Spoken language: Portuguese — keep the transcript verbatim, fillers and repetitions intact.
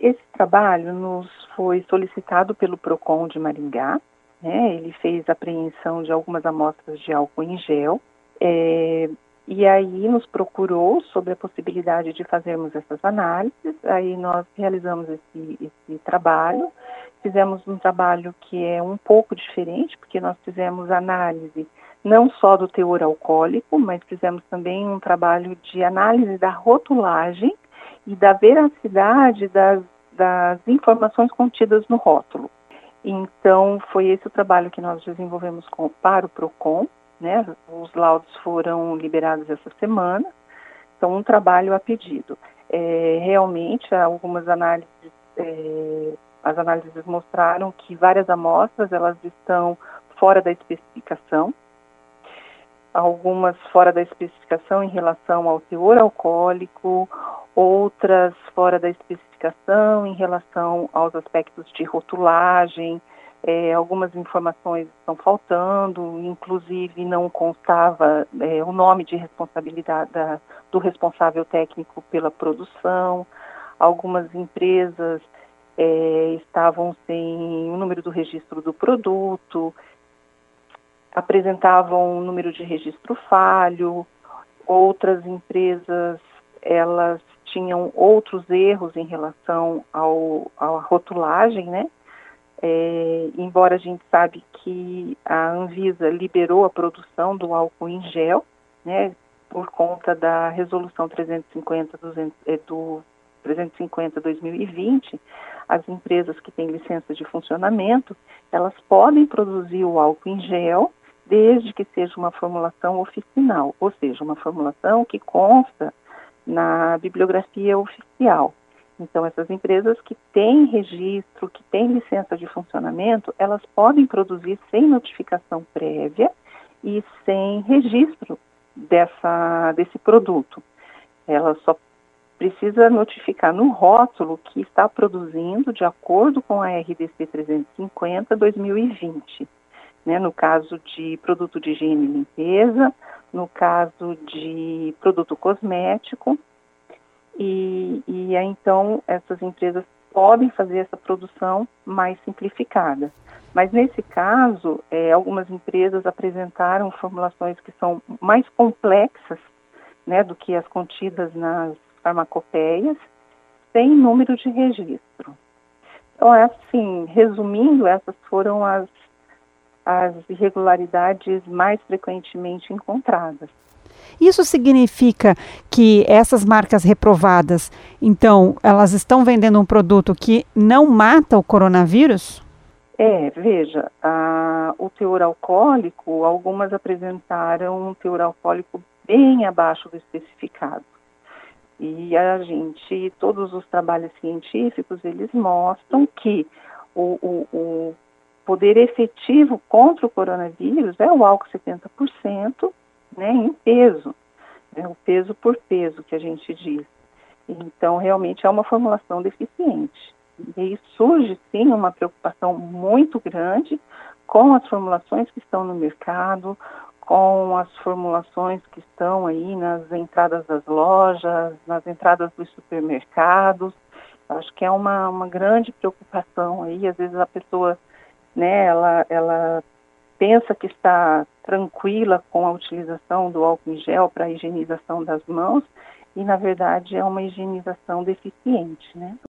esse trabalho nos foi solicitado pelo PROCON de Maringá, né? Ele fez apreensão de algumas amostras de álcool em gel, é, e aí nos procurou sobre a possibilidade de fazermos essas análises. Aí nós realizamos esse, esse trabalho, fizemos um trabalho que é um pouco diferente, porque nós fizemos análise não só do teor alcoólico, mas fizemos também um trabalho de análise da rotulagem e da veracidade das, das informações contidas no rótulo. Então, foi esse o trabalho que nós desenvolvemos com, para o PROCON, né? Os laudos foram liberados essa semana, então um trabalho a pedido. É, realmente, algumas análises, é, as análises mostraram que várias amostras, elas estão fora da especificação, algumas fora da especificação em relação ao teor alcoólico, outras fora da especificação em relação aos aspectos de rotulagem, é, algumas informações estão faltando, inclusive não constava é, o nome de responsabilidade da, do responsável técnico pela produção, algumas empresas é, estavam sem o número do registro do produto, apresentavam um número de registro falho, outras empresas, elas tinham outros erros em relação ao, à rotulagem, né? É, embora a gente sabe que a Anvisa liberou a produção do álcool em gel, né, por conta da resolução trezentos e cinquenta, duzentos, é, do trezentos e cinquenta dois mil e vinte, as empresas que têm licença de funcionamento, elas podem produzir o álcool em gel, desde que seja uma formulação oficinal, ou seja, uma formulação que consta na bibliografia oficial. Então, essas empresas que têm registro, que têm licença de funcionamento, elas podem produzir sem notificação prévia e sem registro dessa, desse produto. Ela só precisa notificar no rótulo que está produzindo de acordo com a R D C trezentos e cinquenta dois mil e vinte. Né, no caso de produto de higiene e limpeza, no caso de produto cosmético, e, e aí, então essas empresas podem fazer essa produção mais simplificada. Mas nesse caso, é, algumas empresas apresentaram formulações que são mais complexas, né, do que as contidas nas farmacopeias, sem número de registro. Então, é assim, resumindo, essas foram as as irregularidades mais frequentemente encontradas. Isso significa que essas marcas reprovadas, então, elas estão vendendo um produto que não mata o coronavírus? É, veja, a, o teor alcoólico, algumas apresentaram um teor alcoólico bem abaixo do especificado. E a gente, todos os trabalhos científicos, eles mostram que o, o, o poder efetivo contra o coronavírus é o álcool setenta por cento, né, em peso, né, o peso por peso que a gente diz. Então, realmente é uma formulação deficiente. E aí surge, sim, uma preocupação muito grande com as formulações que estão no mercado, com as formulações que estão aí nas entradas das lojas, nas entradas dos supermercados. Acho que é uma, uma grande preocupação aí, às vezes a pessoa, né, ela, ela pensa que está tranquila com a utilização do álcool em gel para a higienização das mãos e, na verdade, é uma higienização deficiente, né?